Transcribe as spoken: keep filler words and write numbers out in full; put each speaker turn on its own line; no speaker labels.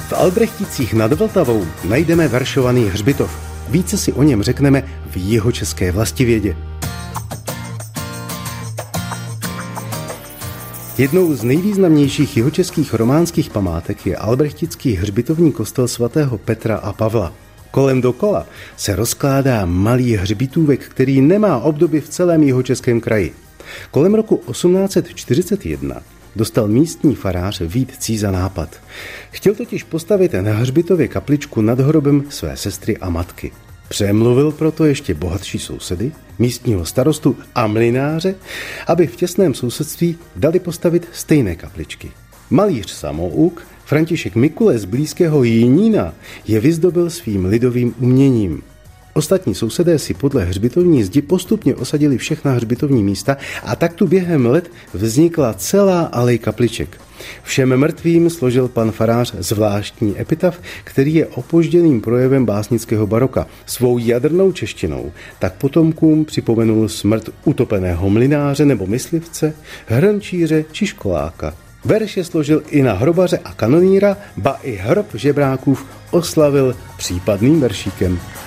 V Albrechticích nad Vltavou najdeme veršovaný hřbitov. Více si o něm řekneme v jihočeské vlastivědě. Jednou z nejvýznamnějších jihočeských románských památek je albrechtický hřbitovní kostel svatého Petra a Pavla. Kolem dokola se rozkládá malý hřbitůvek, který nemá obdoby v celém jihočeském kraji. Kolem roku osmnáct set čtyřicet jedna dostal místní farář Vít Cíza nápad. Chtěl totiž postavit na hřbitově kapličku nad hrobem své sestry a matky. Přemluvil proto ještě bohatší sousedy, místního starostu a mlynáře, aby v těsném sousedství dali postavit stejné kapličky. Malíř samouk František Mikule z blízkého Jinína je vyzdobil svým lidovým uměním. Ostatní sousedé si podle hřbitovní zdi postupně osadili všechna hřbitovní místa a tak tu během let vznikla celá alej kapliček. Všem mrtvým složil pan farář zvláštní epitaf, který je opožděným projevem básnického baroka. Svou jadrnou češtinou tak potomkům připomenul smrt utopeného mlynáře nebo myslivce, hrnčíře či školáka. Verše složil i na hrobaře a kanoníra, ba i hrob žebrákův oslavil případným veršíkem.